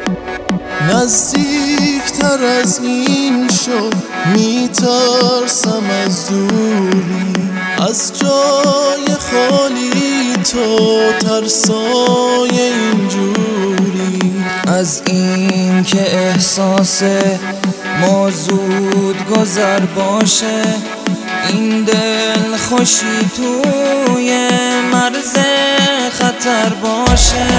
نزدیکتر از این شد میترسم از دوری، از جای خالی تو ترسای اینجوری، از این که احساس ما زود گذر باشه، این دل خوشی توی مرز خطر باشه.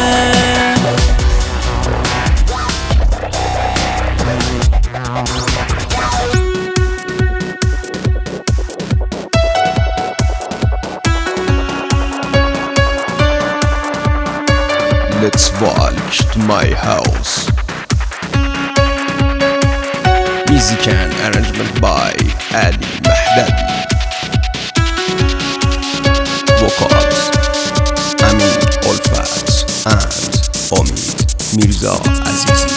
Let's walk to my house. Music and arrangement by Ali Mahdadi. Vocals Amin Olfat and Omid Mirza Azizi.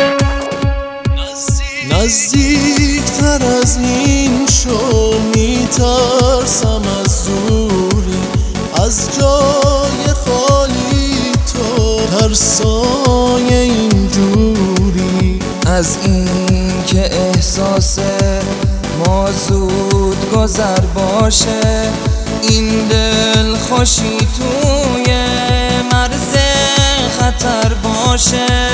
نزدیکتر از این شو میترسم از دوری، از جای خالی تو ترسای اینجوری، از این که احساس ما زود گذر باشه، این دل خوشی توی مرز خطر باشه.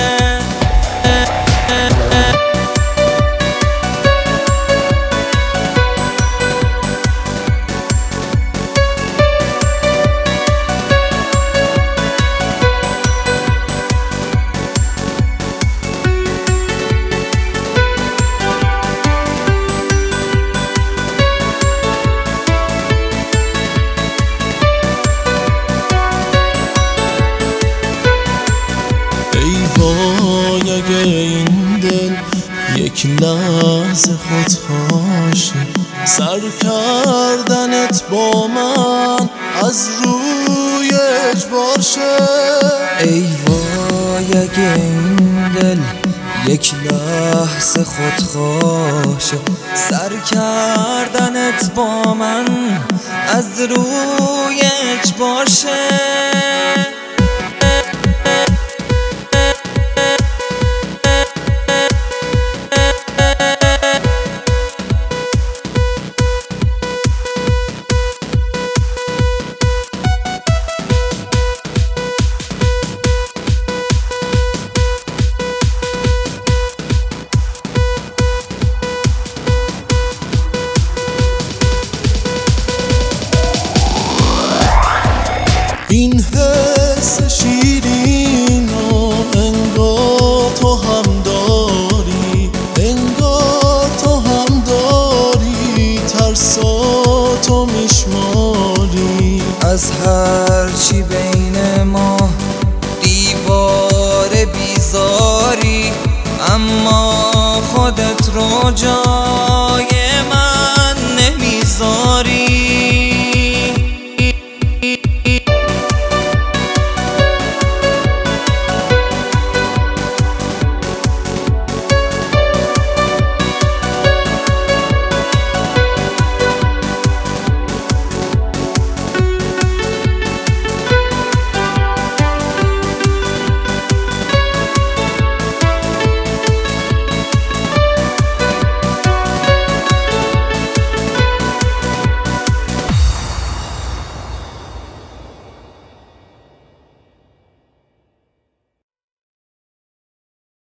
وای اگه این دل یک لحظه خودخواشه، سر کردنت با من از روی اجبار شه. ای وای اگه این دل یک لحظه خودخواشه، سر کردنت با من از روی اجبار شه.